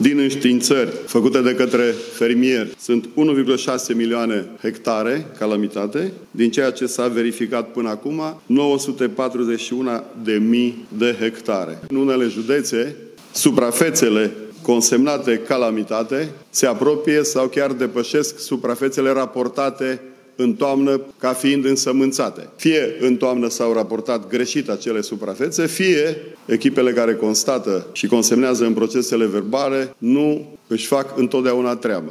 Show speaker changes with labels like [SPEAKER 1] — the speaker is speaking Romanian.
[SPEAKER 1] Din înștiințări făcute de către fermieri, sunt 1,6 milioane hectare calamitate, din ceea ce s-a verificat până acum, 941.000 de hectare. În unele județe, suprafețele consemnate calamitate se apropie sau chiar depășesc suprafețele raportate în toamnă ca fiind însămânțate. Fie în toamnă s-au raportat greșit acele suprafețe, fie echipele care constată și consemnează în procesele verbale nu își fac întotdeauna treaba.